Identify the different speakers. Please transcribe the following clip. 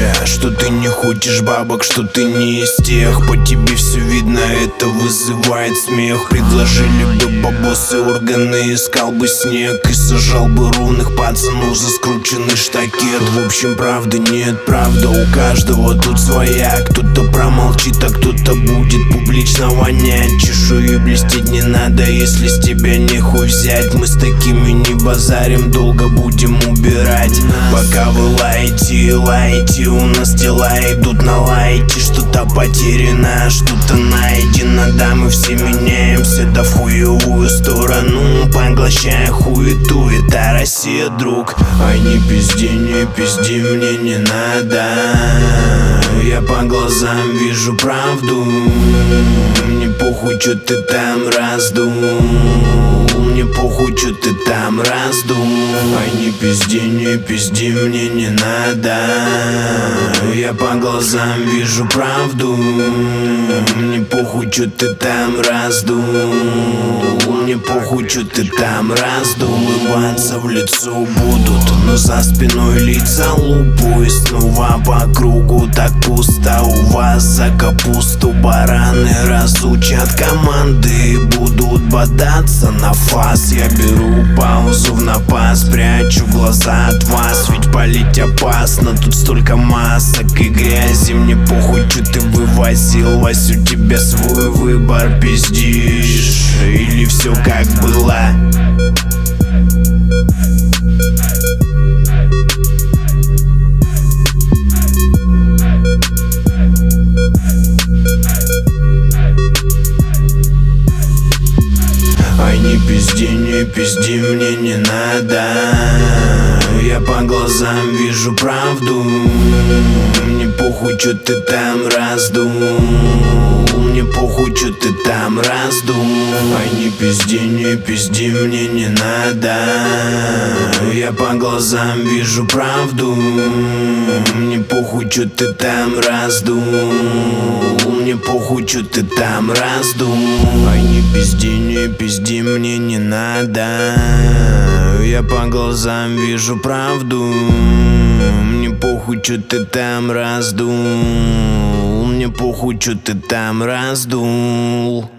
Speaker 1: что ты не хочешь бабок, что ты не из тех. По тебе все видно, это вызывает смех. Предложили бы бабосы органы, искал бы снег и сажал бы ровных пацанов за скрученный штакет. В общем, правды нет, правда у каждого тут своя. Кто-то промолчит, а кто-то будет публично вонять. Чешую блестеть не надо, если с тебя не хуй взять. Мы с такими не базарим, долго будем убирать. Пока вы лаете, у нас дела идут на лайте. Что-то потеряно, что-то найдено. Да, мы все меняемся, да в хуевую сторону, поглощая хуету. Это Россия, друг. Ай, не пизди, мне не надо. Я по глазам вижу правду. Мне похуй, чё ты там раздумал. Мне похуй, чё ты там раздумал. Ай, не пизди, мне не надо. Я по глазам вижу правду. Мне похуй, чё ты там раздумал. Мне похуй, чё ты там раздумал. Улыбаться в лицо будут, но за спиной лица лупу. И снова по кругу так пусто. У вас за капусту бараны разучат команды. Будут бодаться на фас. Я беру паузу в напас, прячу глаза от вас. Ведь палить опасно, тут столько масок и грязи. Мне похуй, что ты вывозил, Вась, у тебя свой выбор, пиздишь или все как было. Ай, не пизди, мне не надо. Я по глазам вижу правду. Мне похуй, чё ты там раздумал. Мне похуй, чё ты там раздумал. Ай, не пизди, мне не надо. Я по глазам вижу правду. Мне похуй, чё ты там раздумал. Мне похуй, чё ты там раздумал. Ай, не пизди, мне не надо. Я по глазам вижу правду. Мне похуй, чё ты там раздумал. Мне похуй, чё ты там раздумал.